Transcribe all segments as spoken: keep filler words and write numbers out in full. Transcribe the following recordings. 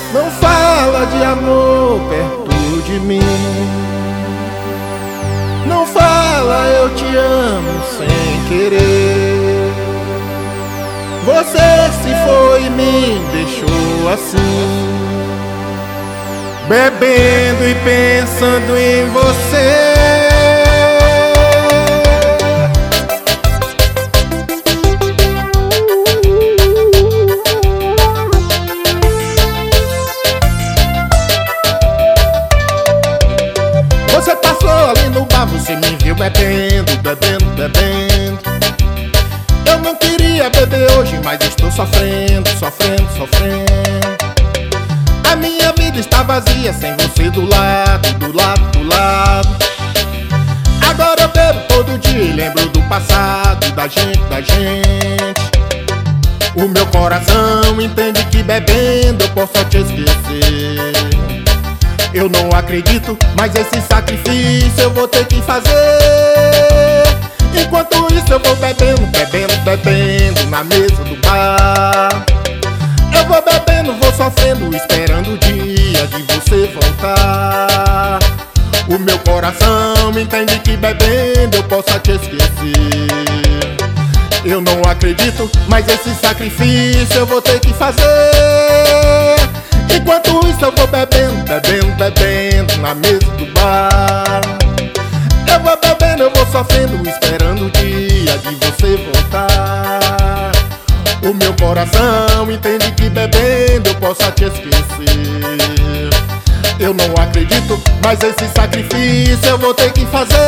Não fala de amor perto de mim. Não fala eu te amo sem querer. Você se foi e me deixou assim, bebendo e pensando em você. Você passou ali no bar, você me viu bebendo, bebendo, bebendo. Eu não queria beber hoje, mas estou sofrendo, sofrendo, sofrendo. A minha vida está vazia sem você do lado, do lado, do lado. Agora eu bebo todo dia e lembro do passado, da gente, da gente. O meu coração entende que bebendo eu posso te esquecer. Eu não acredito, mas esse sacrifício eu vou ter que fazer. Enquanto isso eu vou bebendo, bebendo, bebendo na mesa do bar. Eu vou bebendo, vou sofrendo, esperando o dia de você voltar. O meu coração entende que bebendo eu posso te esquecer. Eu não acredito, mas esse sacrifício eu vou ter que fazer. Enquanto isso eu vou bebendo, bebendo, bebendo na mesa do bar. Eu vou bebendo, eu vou sofrendo, esperando o dia de você voltar. O meu coração entende que bebendo eu posso te esquecer. Eu não acredito, mas esse sacrifício eu vou ter que fazer.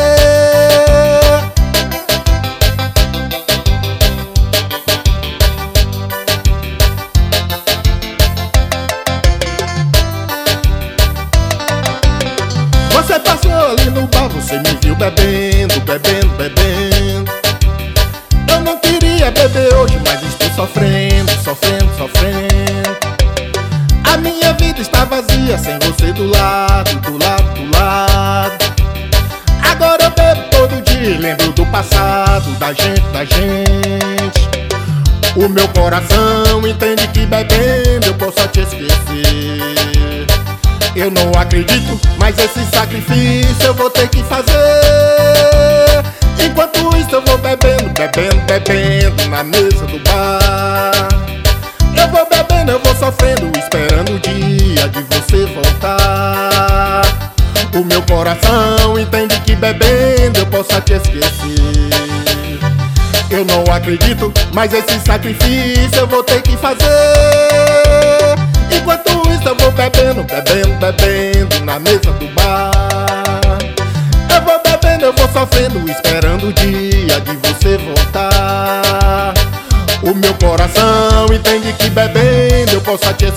Você passou ali no bar, você me viu bebendo, bebendo, bebendo. Eu não queria beber hoje, mas estou sofrendo, sofrendo, sofrendo. A minha vida está vazia sem você do lado, do lado, do lado. Agora eu bebo todo dia e lembro do passado, da gente, da gente. O meu coração entende que bebendo eu posso te esquecer. Eu não acredito, mas esse sacrifício eu vou ter que fazer. Enquanto isso eu vou bebendo, bebendo, bebendo na mesa do bar. Eu vou bebendo, eu vou sofrendo, esperando o dia de você voltar. O meu coração entende que bebendo eu posso te esquecer. Eu não acredito, mas esse sacrifício eu vou ter que fazer. Enquanto isso eu vou bebendo, bebendo, bebendo na mesa do bar. Eu vou bebendo, eu vou sofrendo, esperando o dia de você voltar. O meu coração entende que bebendo eu posso te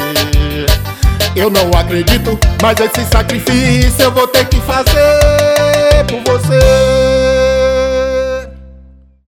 esquecer. Eu não acredito, mas esse sacrifício eu vou ter que fazer.